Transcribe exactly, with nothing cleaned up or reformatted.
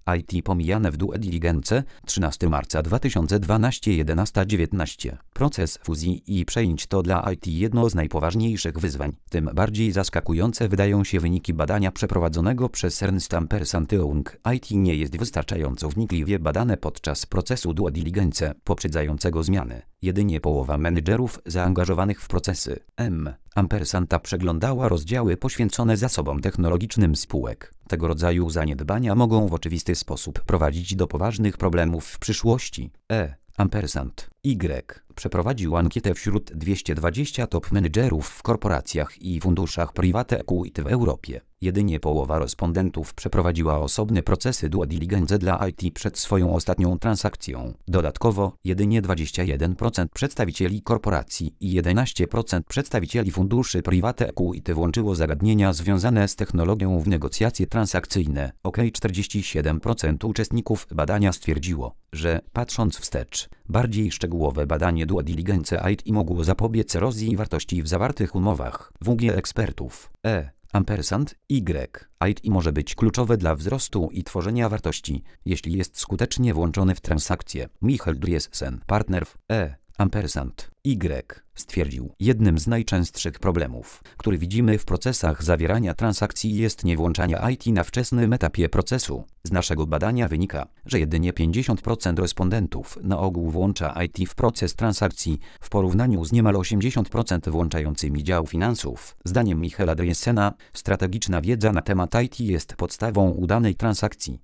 I T pomijane w due diligence, trzynastego marca dwa tysiące dwunastego, jedenastego dziewiętnaście. Proces fuzji i przejęć to dla I T jedno z najpoważniejszych wyzwań. Tym bardziej zaskakujące wydają się wyniki badania przeprowadzonego przez Ernst and Young. I T nie jest wystarczająco wnikliwie badane podczas procesu due diligence poprzedzającego zmiany. Jedynie połowa menedżerów zaangażowanych w procesy M. Ampersanta przeglądała rozdziały poświęcone zasobom technologicznym spółek. Tego rodzaju zaniedbania mogą w oczywisty sposób prowadzić do poważnych problemów w przyszłości. E. Ampersand Y. przeprowadził ankietę wśród dwieście dwudziestu top menedżerów w korporacjach i funduszach private equity w Europie. Jedynie połowa respondentów przeprowadziła osobne procesy due diligence dla I T przed swoją ostatnią transakcją. Dodatkowo, jedynie dwadzieścia jeden procent przedstawicieli korporacji i jedenaście procent przedstawicieli funduszy private equity włączyło zagadnienia związane z technologią w negocjacje transakcyjne. Ok czterdzieści siedem procent uczestników badania stwierdziło, że, patrząc wstecz, bardziej szczegółowe badanie due diligence I T mogło zapobiec erozji wartości w zawartych umowach. W U G ekspertów E. Ampersand Y. I T może być kluczowe dla wzrostu i tworzenia wartości, jeśli jest skutecznie włączony w transakcje. Michael Driessen, partner w E. Ampersand Y. stwierdził: jednym z najczęstszych problemów, który widzimy w procesach zawierania transakcji, jest niewłączanie I T na wczesnym etapie procesu. Z naszego badania wynika, że jedynie pięćdziesiąt procent respondentów na ogół włącza I T w proces transakcji, w porównaniu z niemal osiemdziesiąt procent włączającymi dział finansów. Zdaniem Michaela Driessena, strategiczna wiedza na temat I T jest podstawą udanej transakcji.